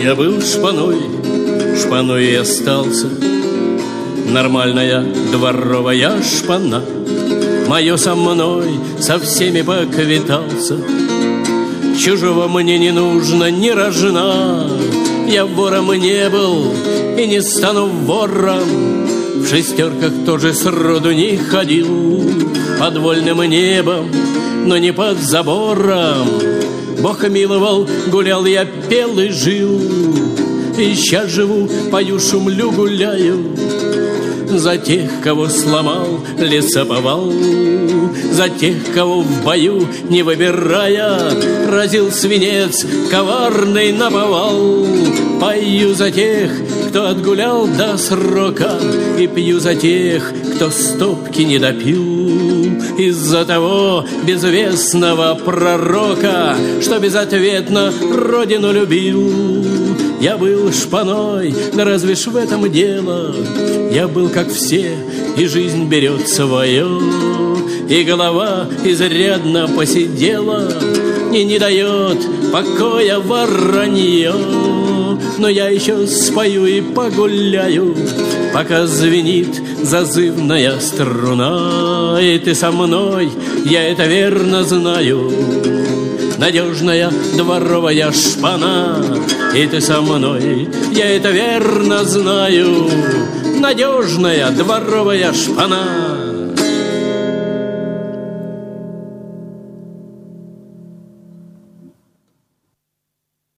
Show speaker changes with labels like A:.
A: Я был шпаной, шпаной и остался. Нормальная дворовая шпана. Мое со мной со всеми поквитался. Чужого мне не нужно, не рожна. Я вором не был и не стану вором. В шестерках тоже сроду не ходил. Под вольным небом, но не под забором. Бог миловал, гулял я, пел и жил. И сейчас живу, пою, шумлю, гуляю. За тех, кого сломал, лесоповал. За тех, кого в бою, не выбирая, разил свинец коварный наповал. Пою за тех, кто отгулял до срока. И пью за тех, кто стопки не допил. Из-за того безвестного пророка, что безответно родину любил. Я был шпаной, да разве ж в этом дело? Я был как все, и жизнь берет свое. И голова изрядно посидела, и не дает покоя воронье. Но я еще спою и погуляю, пока звенит зазывная струна. И ты со мной, я это верно знаю. Надежная дворовая шпана. И ты со мной, я это верно знаю. Надежная дворовая шпана.